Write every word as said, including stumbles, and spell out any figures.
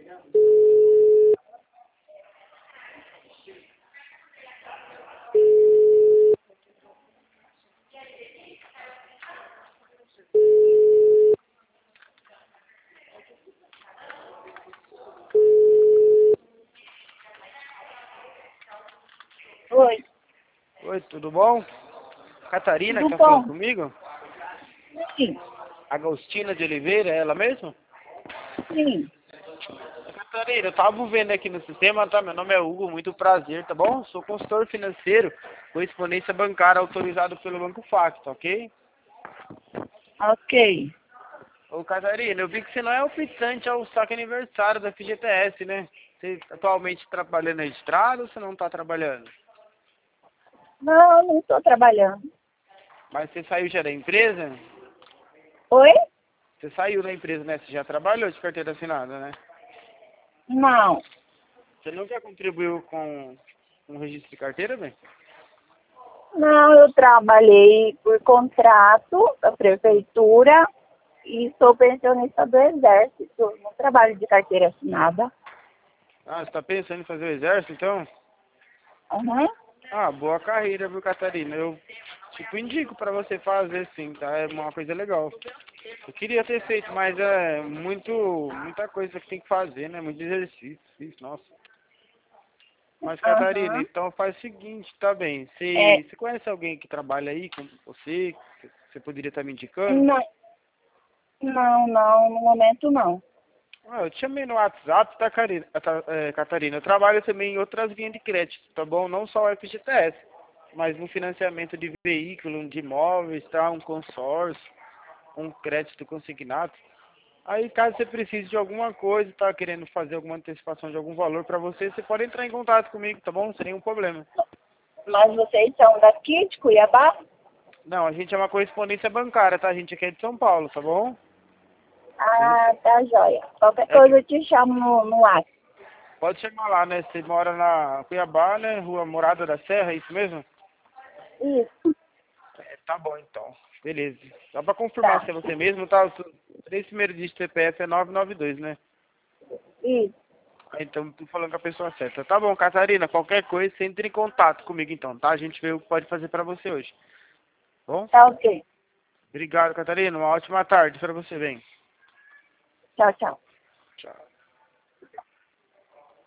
Oi. Oi, tudo bom? Catarina, Tudo que tá falando bom? comigo? Sim, Agostina de Oliveira, é ela mesmo? sim. Catarina, eu tava vendo aqui no sistema, tá? Meu nome é Hugo, muito prazer, tá bom? Sou consultor financeiro, correspondência bancária autorizado pelo Banco Facto, tá ok? Ok. Ô, Catarina, eu vi que você não é optante ao saque aniversário da F G T S, né? Você atualmente trabalhando na estrada ou você não tá trabalhando? Não, não estou trabalhando. Mas você saiu já da empresa? Oi? Você saiu da empresa, né? Você já trabalhou de carteira assinada, né? Não. Você nunca contribuiu com um registro de carteira, bem? Não, eu trabalhei por contrato da prefeitura e sou pensionista do Exército. Não trabalho de carteira assinada. Ah, você tá pensando em fazer o exército, então? Uhum. Ah, boa carreira, viu, Catarina? Eu, tipo, indico pra você fazer, sim, tá? É uma coisa legal. Eu queria ter feito, mas é muito, muita coisa que tem que fazer, né? Muito exercício, isso, nossa. Mas, Catarina, Uhum. então faz o seguinte, tá bem? É, Você, você conhece alguém que trabalha aí com você? Que você poderia estar me indicando? não, não, não, no momento não. Ah, eu te chamei no WhatsApp, tá, Carina, tá, é, Catarina? Eu trabalho também em outras linhas de crédito, tá bom? Não só o F G T S, mas no financiamento de veículo, de imóveis, tá? Um consórcio, um crédito consignado. Aí, caso você precise de alguma coisa, tá querendo fazer alguma antecipação de algum valor para você, você pode entrar em contato comigo, tá bom? Sem nenhum problema. Mas vocês são daqui de Cuiabá? Não, a gente é uma correspondência bancária, tá? A gente aqui é de São Paulo, tá bom? A Ah, gente tá joia. Qualquer é que coisa eu te chamo no, no WhatsApp. pode chamar lá, né? Você mora na Cuiabá, né? Rua Morada da Serra, é isso mesmo? Isso, É, tá bom então. Beleza. Só pra confirmar tá. se é você mesmo, tá? Os três primeiros dígitos do C P F é novecentos e noventa e dois, né? Isso, Ah, então tô falando com a pessoa certa. Tá bom, Catarina, qualquer coisa, você entra em contato comigo então, tá? A gente vê o que pode fazer pra você hoje. Bom? tá ok. Obrigado, Catarina. Uma ótima tarde pra você, bem. Tchau, tchau. Tchau.